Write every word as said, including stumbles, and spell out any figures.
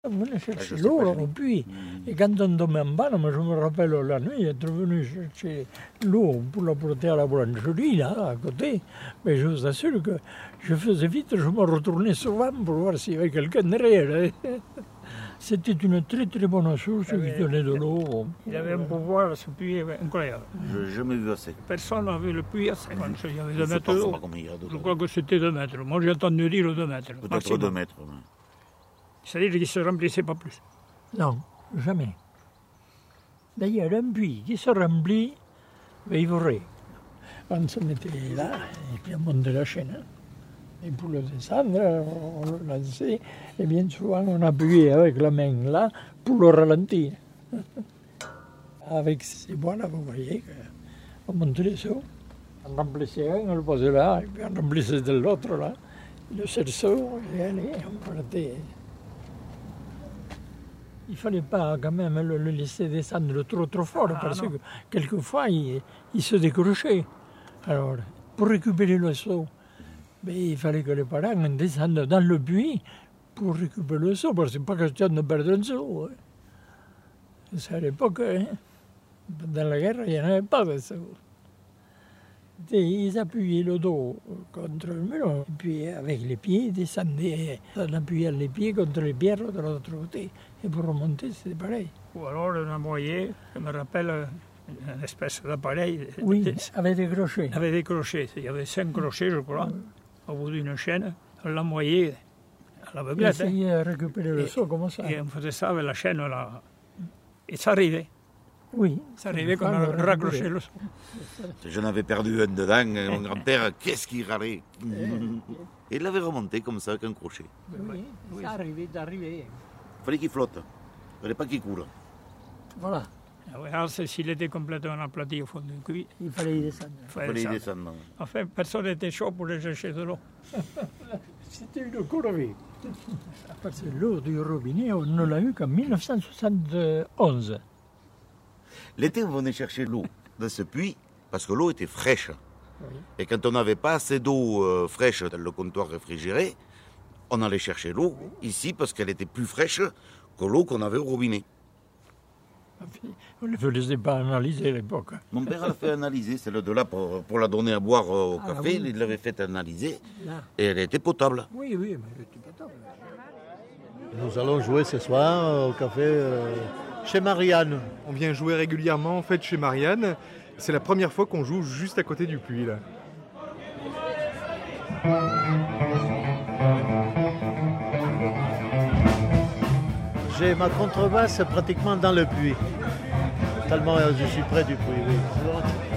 On venait chercher l'eau au puits. Et quand on tombait en panne, moi je me rappelle la nuit, être venu chercher l'eau pour la porter à la boulangerie, là, à côté. Mais je vous assure que je faisais vite, je me retournais souvent pour voir s'il y avait quelqu'un derrière. C'était une très très bonne source qui donnait de l'eau. Il avait un pouvoir, ce puits incroyable. Je n'ai jamais vu assez. Personne n'a vu le puits assez. Il y avait deux Je mètres pense d'eau. pas combien il y a d'eau. Je crois que c'était deux mètres. Moi j'ai entendu dire deux mètres. Peut-être maximum. deux mètres. ouais. C'est-à-dire qu'il ne se remplissait pas plus. Non, jamais. D'ailleurs, un puits qui se remplit, ben, il vrai. On se mettait là, et puis on montait la chaîne. Et pour le descendre, on le lançait, et bien souvent on appuyait avec la main là pour le ralentir. Avec ces bois-là, vous voyez, on montait les seaux. On remplissait un, on le posait là, et puis on remplissait de l'autre là. Le cerceau, et allez, on partait. Il ne fallait pas quand même le, le laisser descendre trop trop fort Ah, parce non. que quelquefois il, il se décrochait. Alors, pour récupérer le seau, ben, il fallait que les parents descendent dans le puits pour récupérer le seau, parce que ce n'est pas question de perdre un seau. Hein. C'est à l'époque, hein. Dans la guerre, il n'y en avait pas de seau. Et ils appuyaient le dos contre le mur, et puis avec les pieds, ils descendaient en appuyant les pieds contre les pierres de l'autre côté. Et pour remonter, c'était pareil. Ou alors on envoyait, je me rappelle, une espèce d'appareil. Oui, avec des crochets. Il avait des crochets. Il y avait cinq crochets, je crois, au bout d'une chaîne. On l'envoyait à Il l'aveuglette. hein. essayait de récupérer le Et- seau comme ça. Et on faisait ça avec la chaîne là. Et ça arrivait. Oui. Ça arrivait qu'on a raccroché le seau. Je n'avais perdu un dedans, mon grand-père, qu'est-ce qu'il râlait. Et il l'avait remonté comme ça avec un crochet. Oui, ça arrivait d'arriver. Il fallait qu'il flotte. Il ne fallait pas qu'il coule. Voilà, Ah ouais, alors, c'est- s'il était complètement aplati au fond du puits, il fallait y descendre. il Il fallait fallait y descendre. descendre. Enfin, personne n'était chaud pour aller chercher de l'eau. C'était une corvée. Parce que l'eau du robinet, on ne l'a eu qu'en mille neuf cent soixante-onze. L'été, on venait chercher l'eau dans ce puits parce que l'eau était fraîche. Oui. Et quand on n'avait pas assez d'eau euh, fraîche dans le comptoir réfrigéré, on allait chercher l'eau ici parce qu'elle était plus fraîche que l'eau qu'on avait au robinet. On ne le laissait pas analyser à l'époque. Mon père l'a fait analyser, celle de là, pour, pour la donner à boire euh, au Ah, café. oui. Il l'avait fait analyser Là. et elle était potable. Oui, oui, mais tu pas tard. Nous allons jouer ce soir euh, au café euh, chez Marianne. On vient jouer régulièrement en fait chez Marianne. C'est la première fois qu'on joue juste à côté du puits là. J'ai ma contrebasse pratiquement dans le puits. Tellement euh, je suis près du puits, oui.